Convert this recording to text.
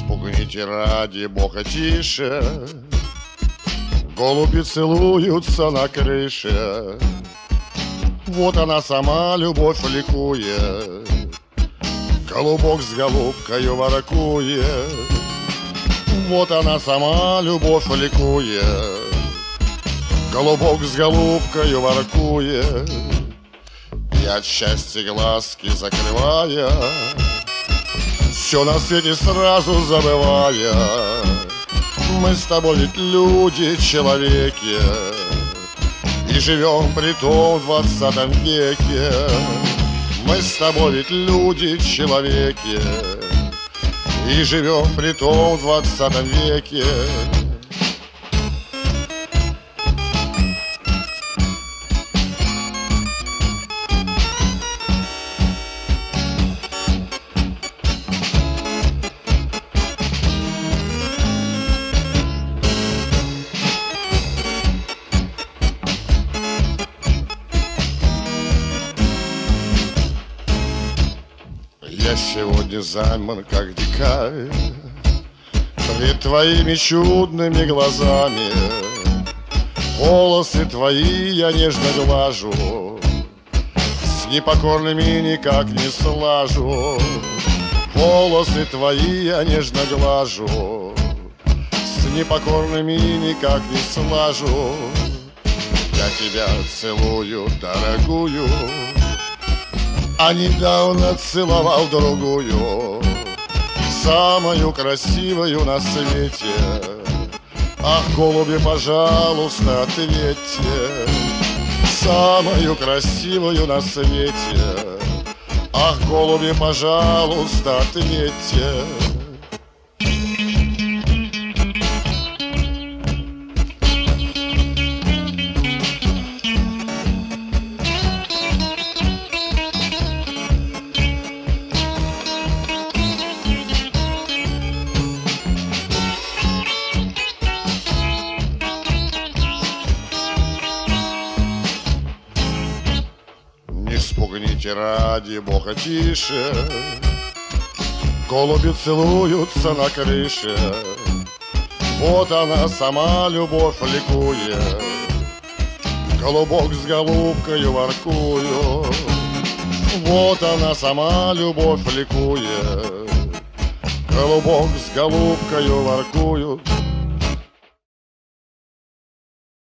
спугните ради бога тише, голуби целуются на крыше. Вот она сама, любовь ликует, голубок с голубкою воркует. Вот она сама, любовь ликует, голубок с голубкою воркует. И от счастья глазки закрывая, все на свете сразу забывая, мы с тобой ведь люди, человеки, и живем при том в 20 веке. Мы с тобой ведь люди, человеки, и живем при том в 20 веке. Я сегодня займан, как дикарь, пред твоими чудными глазами. Волосы твои я нежно глажу, с непокорными никак не слажу. Волосы твои я нежно глажу, с непокорными никак не слажу. Я тебя целую, дорогую, а недавно целовал другую, самую красивую на свете. Ах, голуби, пожалуйста, ответьте, самую красивую на свете. Ах, голуби, пожалуйста, ответьте. Спугните ради бога тише, голуби целуются на крыше. Вот она сама, любовь ликует, голубок с голубкою воркует. Вот она сама, любовь ликует, голубок с голубкою воркуют.